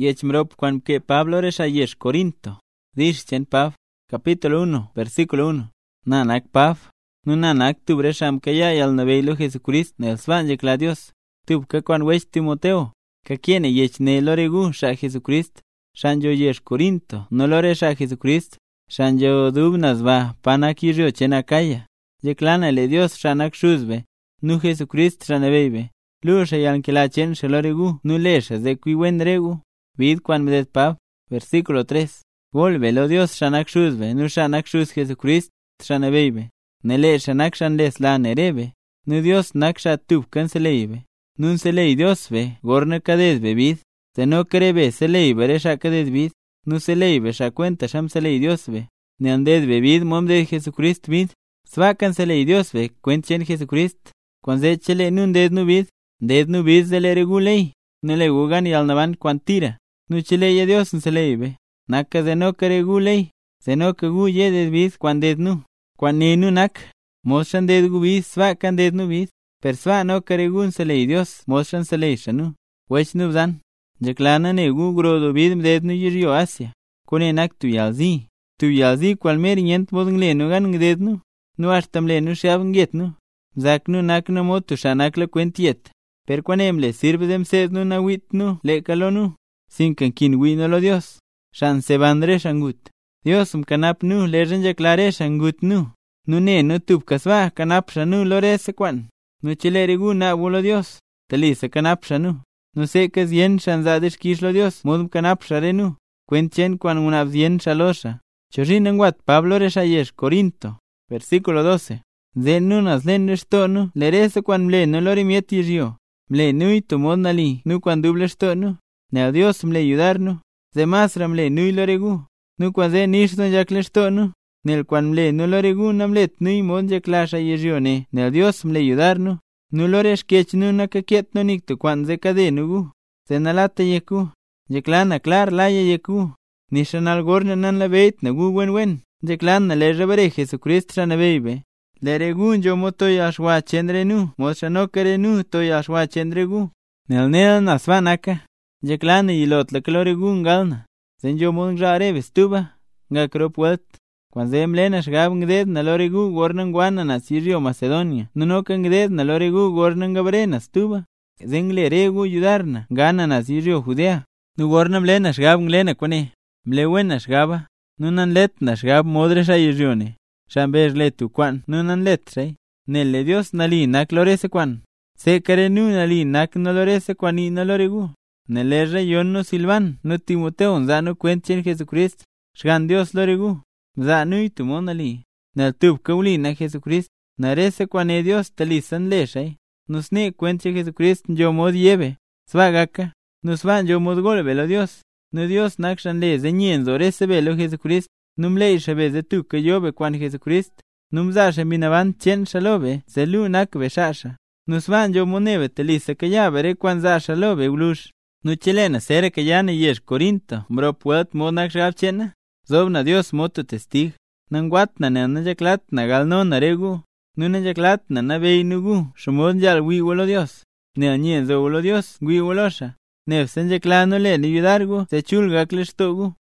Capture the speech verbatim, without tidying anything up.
Yech mrop cuan que Pablo resha yesh Corinto. Dish chen Pav, capítulo uno, versículo uno. Nanak Pav, nu nanak tu bresham que ya y al novelo Jesucristo nel svan yekla Dios. Tu que cuan wech Timoteo, que quiene yech ne loregu sha Jesucristo, shan yo yesh Corinto, no lore sha Jesucristo, shan yo dubnas va panaki rio chena kaya. Yeklana le Dios shanak shuzbe, nu Jesucristo shanebeibe. Lu shayan que la chen shaloregu, nu leshas de qui wendregu. Vid cuan medet Pav, versículo tres. Volve lo Dios shanak shuzbe, nu shanak shuz Jesucristo shanebeibe. Nele shanak shanles la nerebe, nu Dios nak shatub canceleibe. Nun se lei Dios ve, gorne kades bevid, se no crebe se lei bere shakades vid, nu se lei be shacuenta sham se lei Dios ve. Ne anded bevid mom de Jesucristo vid, svacan se lei Dios ve, cuentchen Jesucristo. Cuan se chele nun ded nu vid, ded nu vid se le regulei, nu le gugan y alnavan cuantira, nu chele ye Dios se lei be. Naka se no caregulei, se no cagu ye ded vid cuan ded nu, cuan ne nu nak, moshan ded gu vid, svacan ded nu vid. Persva no caregun se lei Dios, moshan se lei shanu. Wech nu zan. Jeklana ne gu grodo vid mded nu yirio Asia. Kone nak tu yalzi. Tu yalzi qual meri nyent modng le nu gan ngded nu. Nu ashtam le nu shav nget nu. Zak nu nak no motu shanak le cuentiet. Per quanem le sirve dem sed nu na wit nu le calo nu. Sin kan kin wino lo Dios. Shan se bandre shangut. Dios um kanap nu le ren jeklare shangut nu. Nu ne nu tup kasva kanap shanu lore se kwan. Nu cheleregu na bolo Dios, talisa kanap shanu. Nu secas yen shanzadish kishlo Dios, mudum kanap sharenu. Cuenchen cuan unab yen shalosha. Chorin enguat Pablo reshayesh Corinto. Versículo doce. Zen nunas len nestonu, lerese cuan mle no lorimiet yirio. Mle nui tumod nali, nu cuan duble stonu. Nel Dios mle ayudarnu. Ze masra mle nui loregu. Nu cuan zen nishton yakle stonu. Nel cuan mle no loregu namlet nui mon yaklasha yirione. Nel Dios mle ayudarnu. Nu loresh kech nu nakakiet no nikto cuan ze kadenugu. Ze nalata yeku. Yeklana klar laya yeku. Nishanal gorna nan la beit nagu wen wen. Yeklana le rebere Jesucristo shanabeibe. Le regun yo mo toy ashwa chendre nu. Mo shanokere nu toy ashwa chendre gu. Nel nel nasvanaka. Yeklana yilot la kalorigun galna. Zen yo mon rare vestuba. Nga krop welt. Cuan zem lena shgab ngded na loregu gornan guana na Sirio Macedonia. Nuno kan ngded na loregu gornan gabrena stuba. Zengle regu yudarna. Gana na Sirio Judea. Nu gornam lena shgab nglena kone. Mlewena shgaba. Nunan let na shgab modre shayirione. Shamber letu kwan. Nunan let shay. Nelle Dios nali nak lorese kwan. Se kare nu nali nak no lorese kwani na loregu. Nelle rayon no Silvan. No Timoteo nzano cuentchen Jesucristo. Shgan Dios loregu. Zanui tu monali. Nel tub kauli na Jesucristo. Narese cuane Dios talisan leshay. Nos ne cuenche Jesucristo yo mod yebe. Svagaka. Nos van yo mod golbe lo Dios. No Dios nakshan le zeñienzo rese velo Jesucristo. Num le shabe de tu que yobe cuan Jesucristo. Num zashe minavan chen shalobe. Zelu nak beshasha. Nos van yo monebe talisa que ya veré cuan zasha lobe ulush. No chilena sere que ya ne yesh Corinto. Bro puet mod nakshab chena. Zobna Dios moto testig. Nanguat na nanayaklat na galno naregu. Nunayaklat na nabei nugu. Shumon yal wi wolo Dios. Ne anien zo wolo Dios wi wolosha. Nef senyaklano le ni yudargu. Se chulga kleshtogu.